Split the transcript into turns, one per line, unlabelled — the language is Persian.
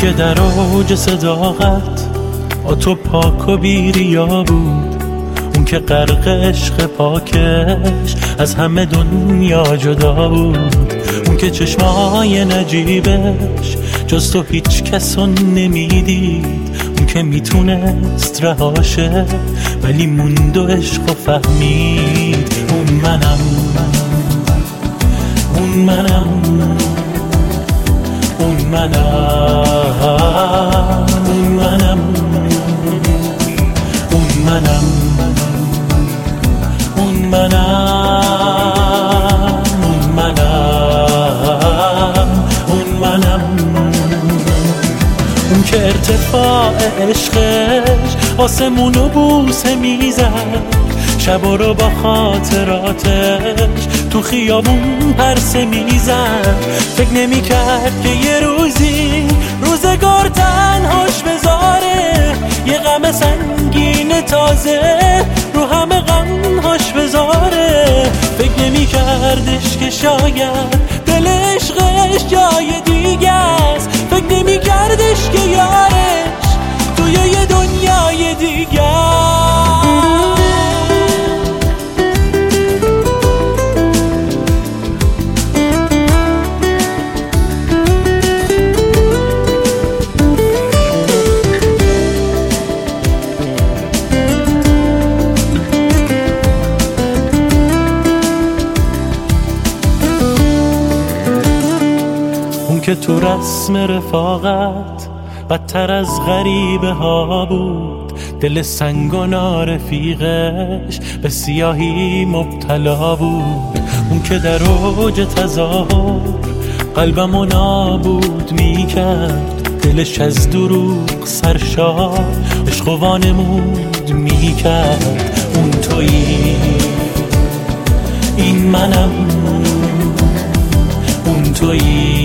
که در اوج صداقت با تو پاک و بی‌ریا بود، اون که غرق عشق پاکش از همه دنیا جدا بود، اون که چشمای نجیبش جز تو هیچ کسو نمیدید، اون که میتونست رهاشه ولی موند و عشق و فهمید. اون منم، اون منم، اون منم، اون منم، اون منم، اون منم، اون منم، اون منم، اون که ارتفاع عشقش آسمونو بوسه میزد، شبا رو با خاطراتش تو خیابون پرسه میزد. فکر نمی کرد که یه روزی روزگار تنهاش بذاره، یه غم سنگین تازه رو همه غمهاش بذاره. فکر نمی کردش که شاید دل عشقش جای دیگه است، فکر نمی کردش که یارش توی یه دنیای دیگه است. که تو رسم رفاقت بدتر از غریبه ها بود، دل سنگ و نارفیقش به سیاهی مبتلا بود، اون که در اوج تظاهر قلبمو نابود میکرد، دلش از دروغ سرشار عشق و وانمود میکرد. اون تویی، این منم، اون تویی،